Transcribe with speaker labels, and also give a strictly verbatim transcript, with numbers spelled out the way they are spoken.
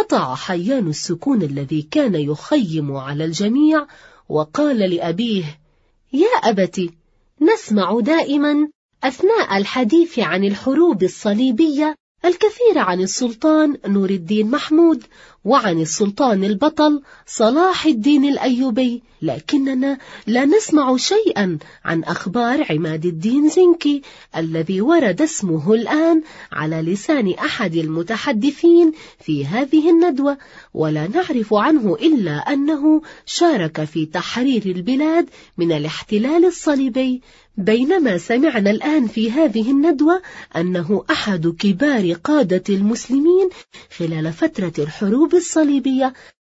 Speaker 1: قطع حيان السكون الذي كان يخيم على الجميع وقال لأبيه: يا أبت، نسمع دائما أثناء الحديث عن الحروب الصليبية الكثير عن السلطان نور الدين محمود وعن السلطان البطل صلاح الدين الأيوبي، لكننا لا نسمع شيئا عن أخبار عماد الدين زنكي الذي ورد اسمه الآن على لسان أحد المتحدثين في هذه الندوة، ولا نعرف عنه إلا أنه شارك في تحرير البلاد من الاحتلال الصليبي، بينما سمعنا الآن في هذه الندوة أنه أحد كبار قادة المسلمين خلال فترة الحروب الصليبية